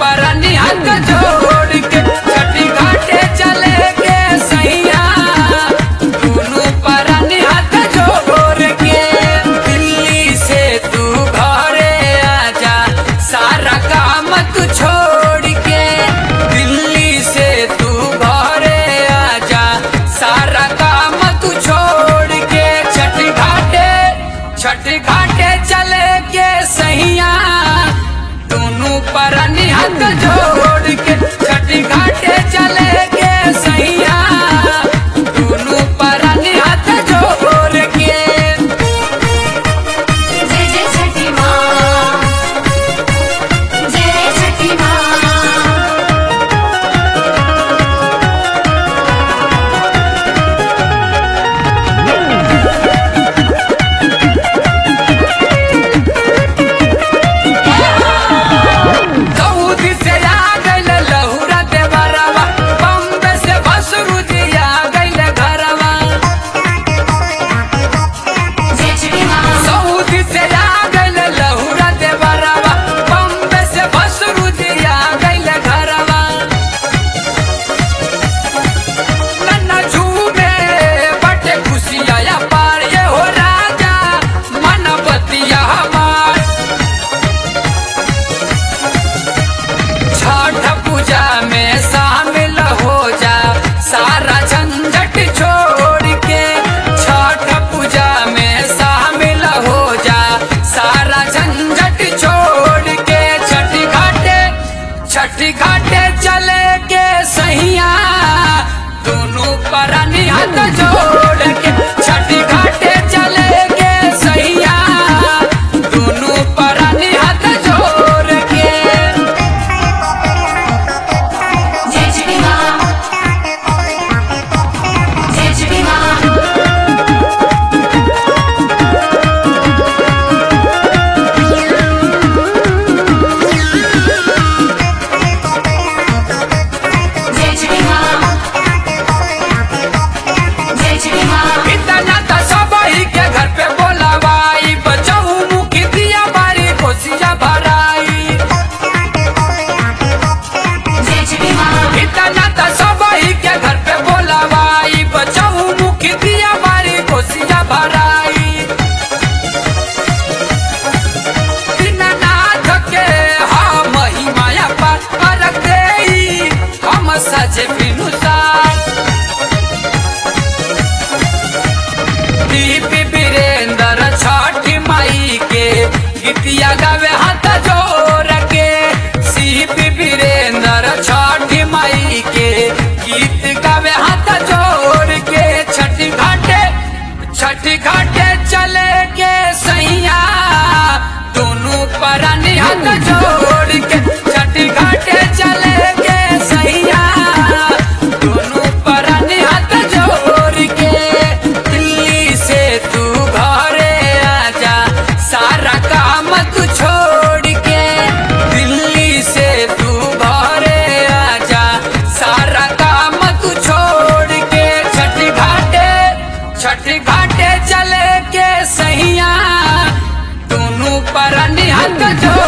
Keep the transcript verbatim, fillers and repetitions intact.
परनी हाथ जोड़ के छठी घाटे चले के सैया दोनों परनी हाथ जोड़ के। दिल्ली से तू घरे आजा सारा काम तू छोड़ के, दिल्ली से तू घरे आजा सारा काम तू छोड़ के। छठी घाटे छठी घाटे चले के सैया दोनों परनी हाथ जोड़ के छठी घाटे चले के सैया दोनों परनी हाथ जोड़ के। जय जय छठी माँ, जय छठी माँ। सऊदी से आ गइल लहुरा देवरवा, बम्बे से बसरुदी आ गइल घरवा। जय छठी माँ, सऊदी से आ गइल लहुरा देवरवा, बम्बे से बसरुदी आ गइल घरवा। नन्ना झूमे बटे खुशिया पार ये हो राजा मन बतिया हमार। छठ पूजा में शामिल हो जा सारा झंझट छोड़ के, छठ पूजा में शामिल हो जा सारा झंझट छोड़ के। छठी घाटे छठी घाटे चले के सैया दोनों परनी हाथ जोड़ के छठी घाटे चले के सैया दोनों परनी हाथ जोड़ के। जय छठी माँ, जय छठी माँ। जय छठी माँ, जय छठी माँ। इतना तो सबही के घर पे बोलावाई, बचाऊ मुखी दिया बारी कोसिया भराई। जय छठी माँ, इतना तो सबही के घर पे बोलावाई, बचाऊ मुखी दिया बारी कोसिया भराई। दीननाथ के हाँ महिमाया पर अर्घ देई हम सजे बिनुसार। दीप वीरेंद्र छठी माई के गीतिया गावे हाथ जोड़ के, सीप वीरेंद्र छठी माई के गीत गावे हाथ जोड़ के। छठी घाटे छठी घाटे चले के सैया दोनों परनी हाथ जोड़ के छठी घाटे चले के सैया दोनों परनी हाथ जोड़ के। दिल्ली से तू घरे आजा सारा काम तू छोड़ के, दिल्ली से तू घरे आजा सारा काम तू छोड़ के। छठी घाटे छठी घाटे चले के सैया दोनों परनी हाथ जोड़